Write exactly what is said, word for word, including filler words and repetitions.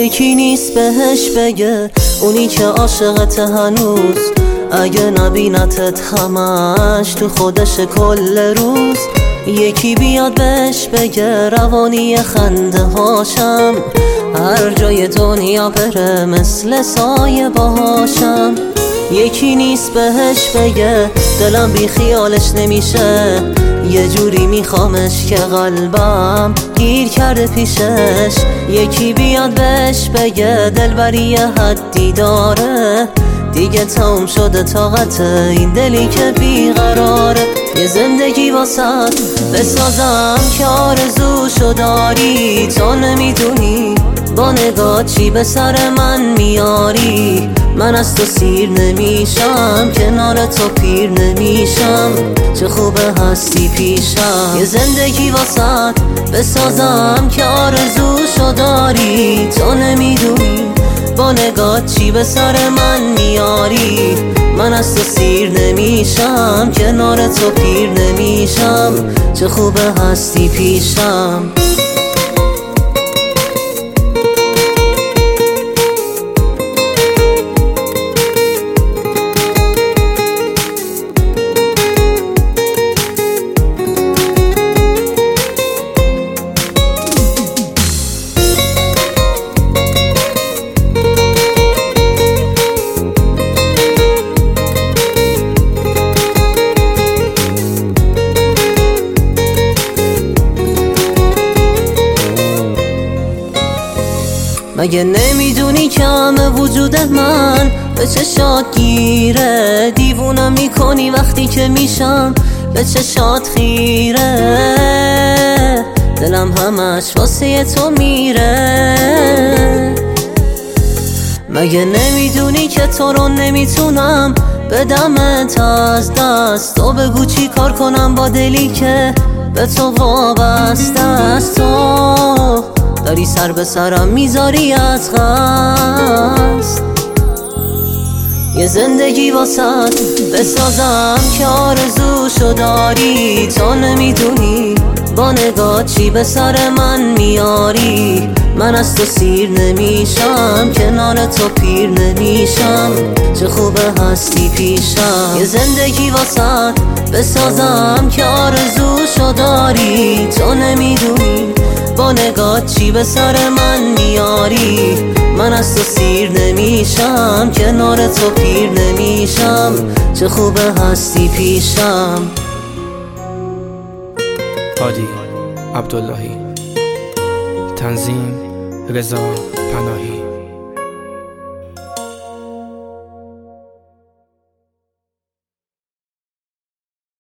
یکی نیست بهش بگه اونی که عاشقت هنوز، اگه نبینتت همش تو خودش کل روز. یکی بیاد بهش بگه روانی خنده هاشم، هر جای دنیا بره مثل سایه باهاشم. یکی نیست بهش بگه دلم بی خیالش نمیشه، یه جوری میخوامش که قلبم گیر کرده پیشش. یکی بیاد بهش بگه دلبری یه حدی داره، دیگه تموم شده طاقت این دلی که بیقراره. یه زندگی واسط بسازم که آرزوشو داری، تو نمیدونی با نگاه چی به سر من میاری. من از تو سیر نمیشم، کنار تو پیر نمیشم، چه خوبه هستی پیشم. یه زندگی واسط بسازم که آرزوشو داری، تو نمیدونی با نگاه چی به سر من میاری. من از تو سیر نمیشم، کنار تو پیر نمیشم، چه خوبه هستی پیشم. مگه نمیدونی که همه وجود من به چشات گیره؟ دیوونم میکنی وقتی که میشم به چشات خیره، دلم همش واسه تو میره. مگه نمیدونی که تو رو نمیتونم بدمت از دست؟ تو بگو چی کار کنم با دلی که به تو وابسته است. تو داری سر به سرم میذاری از قصد، یه زندگی واسط بسازم که آرزوشو داری، تو نمیدونی با نگاه چی به سر من میاری. من از تو سیر نمیشم، کنار تو پیر نمیشم، چه خوبه هستی پیشم. یه زندگی واسط بسازم که آرزوشو داری، تو نمیدونی با نگاه چی به سر من میاری. من از تو سیر نمیشم، کنار تو پیر نمیشم، چه خوبه هستی پیشم. هادی عبداللهی، تنظیم رضا پناهی.